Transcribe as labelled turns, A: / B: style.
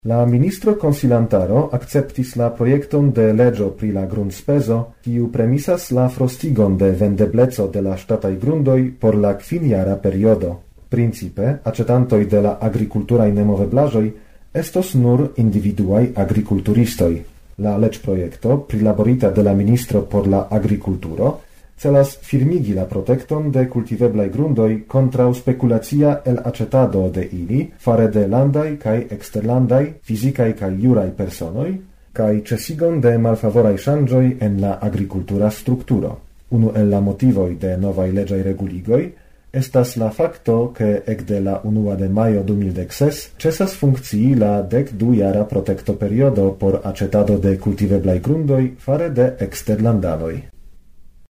A: La ministro consilantaro acceptis la projekton de legio pri la grundspezo, kiu premisas la frostigon de vendebleco de la ŝtataj grundoj por la kvinjara periodo. Principe, acetantoj de la agrikulturaj nemoveblaĵoj estos nur individuaj agrikulturistoj. La leĝprojekto, prilaborita de la ministro por la agrikulturo, celas firmigi la protekton de kultiveblaj grundoj kontraŭ spekulacia elacetado de ili fare de landaj kaj eksterlandaj fizikaj kaj juraj personoj kaj ĉesigon de malfavoraj ŝanĝoj en la agrikultura strukturo. Unu el la motivoj de novaj leĝaj reguligoj estas la fakto, ke ekde la 1 de majo 2016 ĉesas funkcii la 12-jara protektoperiodo por acetado de kultiveblaj grundoj fare de eksterlandanoj.